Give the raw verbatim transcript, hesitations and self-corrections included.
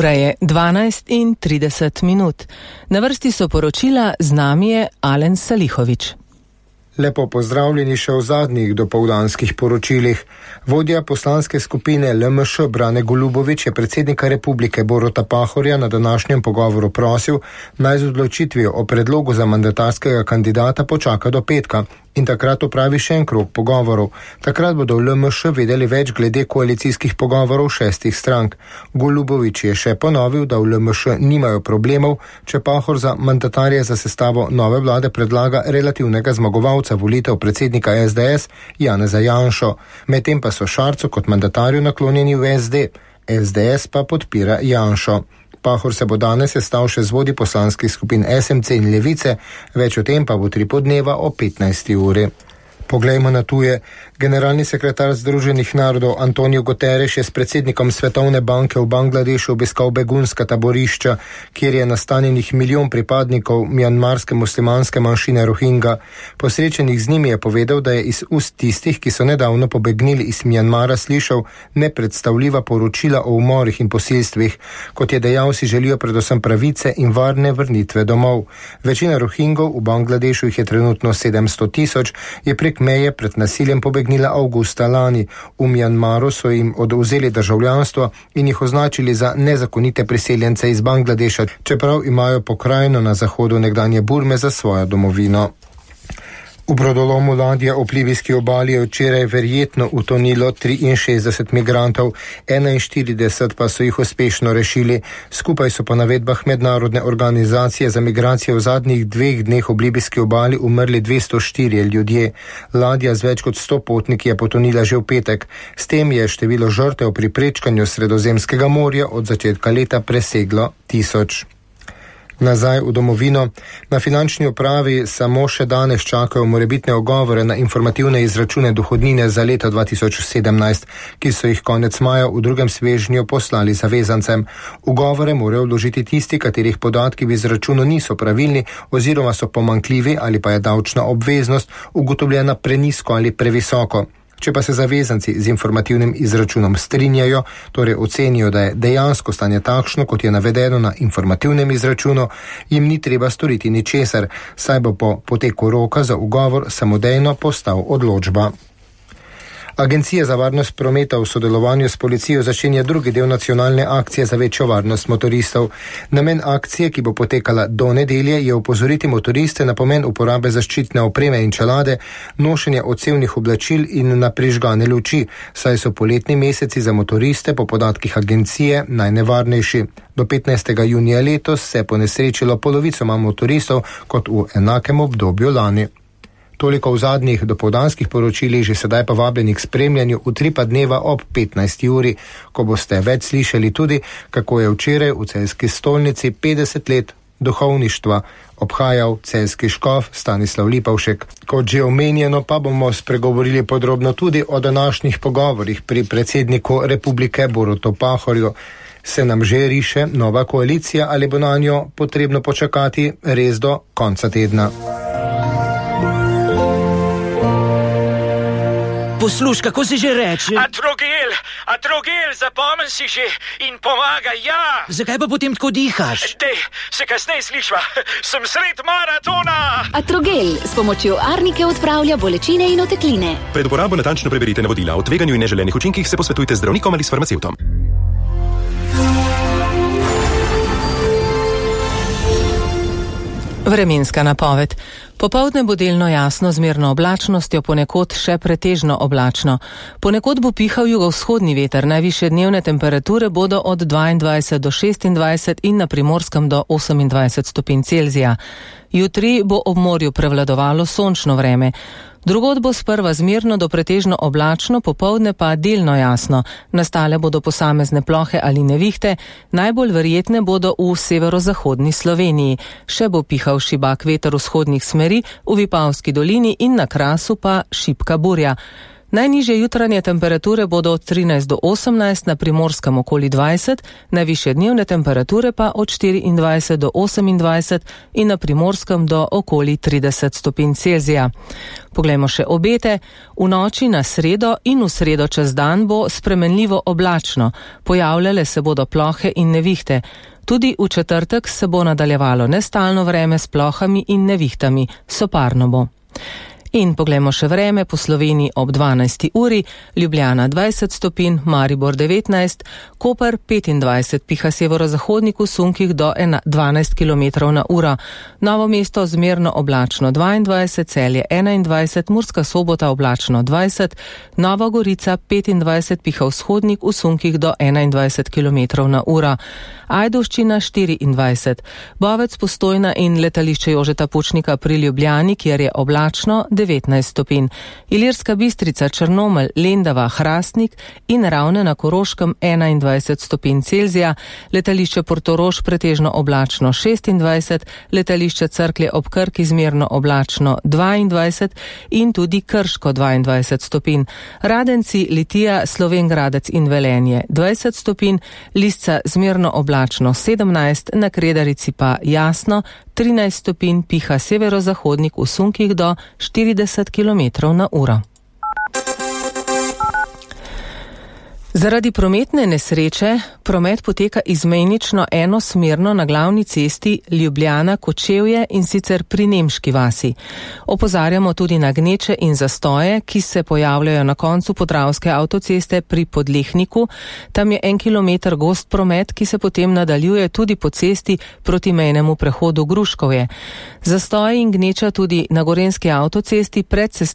Ura je dvanajst in trideset minut. Na vrsti so poročila, z nami je Alen Salihović. Lepo pozdravljeni še v zadnjih dopoldanskih poročilih. Vodja poslanske skupine L M Š Brane Golubović je predsednika republike Boruta Pahorja na današnjem pogovoru prosil, naj z odločitvijo o predlogu za mandatarskega kandidata počaka do petka in takrat opravi še en krog pogovorov. Takrat bodo v L M Š vedeli več glede koalicijskih pogovorov šestih strank. Golubović je še ponovil, da v L M Š nimajo problemov, če Pahor za mandatarja za sestavo nove vlade predlaga relativnega zmagovalca volitev predsednika S D S Janeza Janšo. Medtem pa so Šarcu kot mandatarju naklonjeni v S D. S D S pa podpira Janšo. Pahor se bo danes sestal še z vodji poslanskih skupin S M C in Levice, več o tem pa bo tri podneva o petnajsti uri. Poglejmo na tuje. Generalni sekretar Združenih narodov Antonio Guterres je s predsednikom Svetovne banke v Bangladešu obiskal begunska taborišča, kjer je nastanjenih milijon pripadnikov mjanmarske muslimanske manjšine Rohingja. Po srečanjih z njimi je povedal, da je iz ust tistih, ki so nedavno pobegnili iz Mjanmara, slišal nepredstavljiva poročila o umorih in posilstvih. Kot je dejal, si želijo predvsem pravice in varne vrnitve domov. Večina Rohingjov, v Bangladešu jih je trenutno sedemsto tisoč, je prek meje pred nasiljem pobegnila avgusta lani. V Mjanmaru so jim odvzeli državljanstvo in jih označili za nezakonite priseljence iz Bangladeša, čeprav imajo pokrajino na zahodu nekdanje Burme za svojo domovino. V brodolomu ladje ob libijski obali je včeraj verjetno utonilo triinšestdeset migrantov, enainštirideset pa so jih uspešno rešili. Skupaj so po navedbah mednarodne organizacije za migracije v zadnjih dveh dneh ob libijski obali umrli dvesto štirje ljudje. Ladja z več kot sto potniki je potonila že v petek. S tem je število žrtev pri prečkanju Sredozemskega morja od začetka leta preseglo tisoč. Nazaj v domovino. Na finančni upravi samo še danes čakajo morebitne ogovore na informativne izračune dohodnine za leto dva tisoč sedemnajst, ki so jih konec maja v drugem svežnju poslali zavezancem. Ugovore morajo vložiti tisti, katerih podatki v izračunu niso pravilni oziroma so pomanjkljivi ali pa je davčna obveznost ugotovljena prenizko ali previsoko. Če pa se zavezanci z informativnim izračunom strinjajo, torej ocenijo, da je dejansko stanje takšno, kot je navedeno na informativnem izračunu, jim ni treba storiti ničesar, saj bo po poteku roka za ugovor samodejno postal odločba. Agencija za varnost prometa v sodelovanju s policijo začenja drugi del nacionalne akcije za večjo varnost motoristov. Namen akcije, ki bo potekala do nedelje, je opozoriti motoriste na pomen uporabe zaščitne opreme in čelade, nošenja odsevnih oblačil in na prižgane luči, saj so poletni meseci za motoriste po podatkih agencije najnevarnejši. Do petnajstega junija letos se je ponesrečilo polovico manj motoristov kot v enakem obdobju lani. Toliko v zadnjih dopoldanskih poročilih, že sedaj pa vabljeni k spremljanju v tri pa dneva ob petnajsti uri, ko boste več slišali tudi, kako je včeraj v celjski stolnici petdeset let duhovništva obhajal celjski škof Stanislav Lipovšek. Kot že omenjeno, pa bomo spregovorili podrobno tudi o današnjih pogovorih pri predsedniku republike Borutu Pahorju. Se nam že riše nova koalicija ali bo na njo potrebno počakati res do konca tedna? Posluš, kako si že reče? Atrogel, atrogel, zapomni si že in pomaga, ja. Zakaj pa potem tako dihaš? Dej, se kasneje slišva, sem sred maratona. Atrogel s pomočjo arnike odpravlja bolečine in otekline. Pred uporabo natančno preberite navodila. O tveganju in neželenih učinkih se posvetujte z zdravnikom ali s farmacevtom. Vremenska napoved. Popoldne bo delno jasno z mirno oblačnostjo, ponekod še pretežno oblačno. Ponekod bo pihal jugovzhodni veter, najvišje dnevne temperature bodo od dvaindvajset do šestindvajset in na Primorskem do osemindvajset stopinj Celzija. Jutri bo ob morju prevladovalo sončno vreme. Drugod bo sprva zmirno do pretežno oblačno, popoldne pa delno jasno. Nastale bodo posamezne plohe ali nevihte, najbolj verjetne bodo v severozahodni Sloveniji. Še bo pihal šibak veter vzhodnih smeri, v Vipavski dolini in na Krasu pa šibka burja. Najnižje jutranje temperature bodo od trinajst do osemnajst, na Primorskem okoli dvajset, najvišje dnevne temperature pa od štiriindvajset do osemindvajset in na Primorskem do okoli trideset stopinj Celzija. Poglejmo še obete. V noči na sredo in v sredo čez dan bo spremenljivo oblačno, pojavljale se bodo plohe in nevihte. Tudi v četrtek se bo nadaljevalo nestalno vreme s plohami in nevihtami, soparno bo. In poglejmo še vreme po Sloveniji ob dvanajsti uri, Ljubljana dvajset stopinj, Maribor devetnajst, Koper petindvajset, piha severozahodnik v sunkih do dvanajst kilometrov na uro, Novo mesto zmerno oblačno dvaindvajset, Celje enaindvajset, Murska Sobota oblačno dvajset, Nova Gorica petindvajset, piha vzhodnik v sunkih do enaindvajset kilometrov na uro, Ajdovščina štiriindvajset, Bovec, Postojna in letališče Jožeta Pučnika pri Ljubljani, kjer je oblačno devetnajst stopinj, Ilirska Bistrica, Črnomelj, Lendava, Hrastnik in Ravne na Koroškem enaindvajset stopinj Celzija, letališče Portorož pretežno oblačno šestindvajset, letališče Cerklje ob Krki zmerno oblačno dvaindvajset in tudi Krško dvaindvajset stopinj, Radenci, Litija, Slovenj Gradec in Velenje dvajset stopinj, Lisca zmerno oblačno sedemnajst, na Kredarici pa jasno trinajst stopinj, piha severozahodnik v sunkih do štirideset kilometrov na uro. Zaradi prometne nesreče promet poteka izmenično enosmerno na glavni cesti Ljubljana-Kočevje in sicer pri Nemški vasi. Opozarjamo tudi na gneče in zastoje, ki se pojavljajo na koncu Podravske avtoceste pri Podlehniku. Tam je en kilometer gost promet, ki se potem nadaljuje tudi po cesti proti mejnemu prehodu Gruškovje. Zastoje in gneča tudi na Gorenjski avtocesti pred cestninami